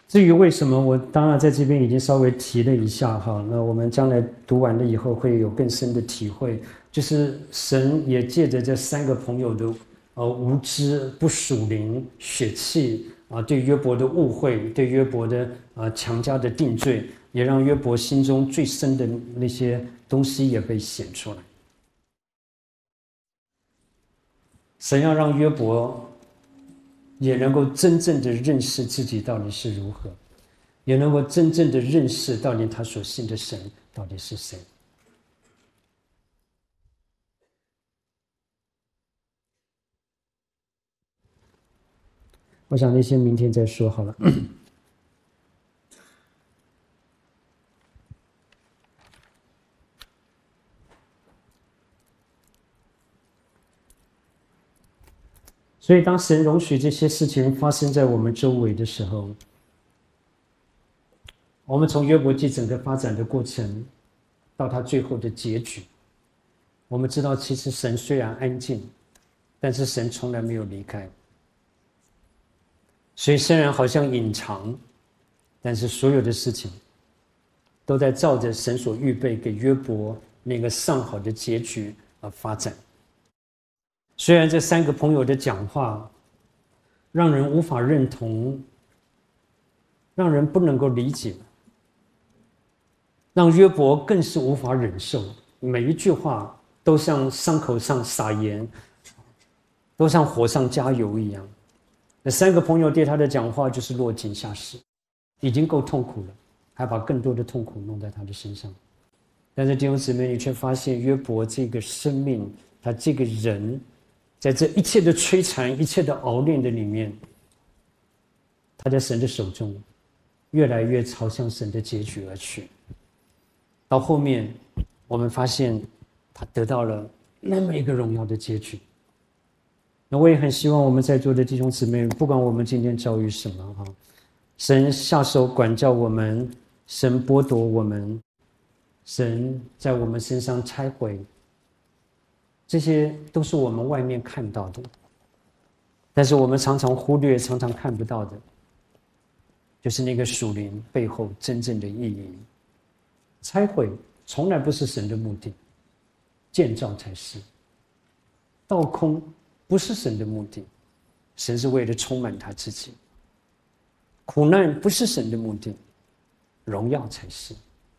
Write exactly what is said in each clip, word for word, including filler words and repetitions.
至于为什么，我当然在这边已经稍微提了一下哈。那我们将来读完了以后会有更深的体会，就是神也借着这三个朋友的呃无知、不属灵、血气啊，对约伯的误会，对约伯的呃强加的定罪，也让约伯心中最深的那些东西也被显出来。神要让约伯也能够真正的认识自己到底是如何，也能够真正的认识到底他所信的神到底是谁。我想那些明天再说好了。所以当神容许这些事情发生在我们周围的时候，我们从约伯记整个发展的过程到他最后的结局，我们知道其实神虽然安静，但是神从来没有离开。所以虽然好像隐藏，但是所有的事情都在照着神所预备给约伯那个上好的结局而发展。虽然这三个朋友的讲话让人无法认同，让人不能够理解，让约伯更是无法忍受，每一句话都像伤口上撒盐，都像火上加油一样。那三个朋友对他的讲话就是落井下石，已经够痛苦了，还把更多的痛苦弄在他的身上。但是弟兄姊妹，你却发现约伯这个生命，他这个人，在这一切的摧残、一切的熬炼的里面，他在神的手中越来越朝向神的结局而去。到后面我们发现他得到了那么一个荣耀的结局。那我也很希望我们在座的弟兄姊妹，不管我们今天遭遇什么哈，神下手管教我们，神剥夺我们，神在我们身上拆毁，这些都是我们外面看到的，但是我们常常忽略，常常看不到的，就是那个属灵背后真正的意义。拆毁从来不是神的目的，建造才是。倒空不是神的目的，神是为了充满他自己。苦难不是神的目的，荣耀才是。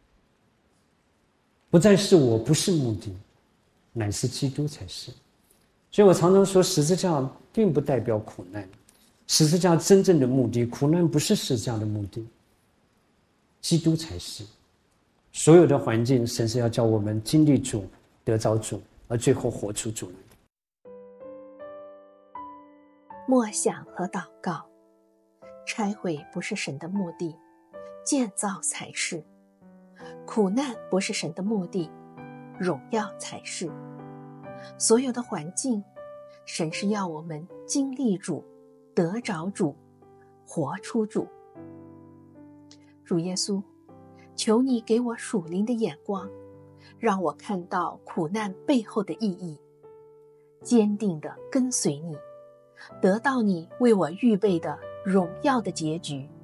不再是我，不是目的，乃是基督才是。所以我常常说，十字架并不代表苦难，十字架真正的目的，苦难不是十字架的目的，基督才是。所有的环境，神是要叫我们经历主，得着主，而最后活出主来。 默想和祷告，拆毁不是神的目的，建造才是。苦难不是神的目的，荣耀才是。所有的环境，神是要我们经历主，得着主，活出主。主耶稣，求你给我属灵的眼光，让我看到苦难背后的意义，坚定地跟随你，得到你为我预备的荣耀的结局。